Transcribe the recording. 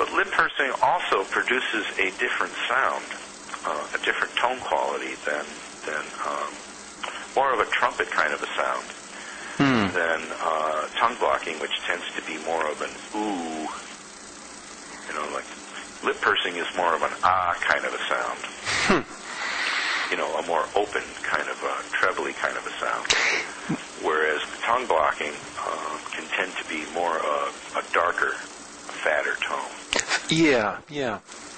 But lip pursing also produces a different sound, a different tone quality than more of a trumpet kind of a sound than tongue blocking, which tends to be more of an ooh. Like lip pursing is more of an ah kind of a sound. A more open kind of a trebly kind of a sound. Whereas the tongue blocking can tend to be more a darker, fatter tone. Yeah, yeah.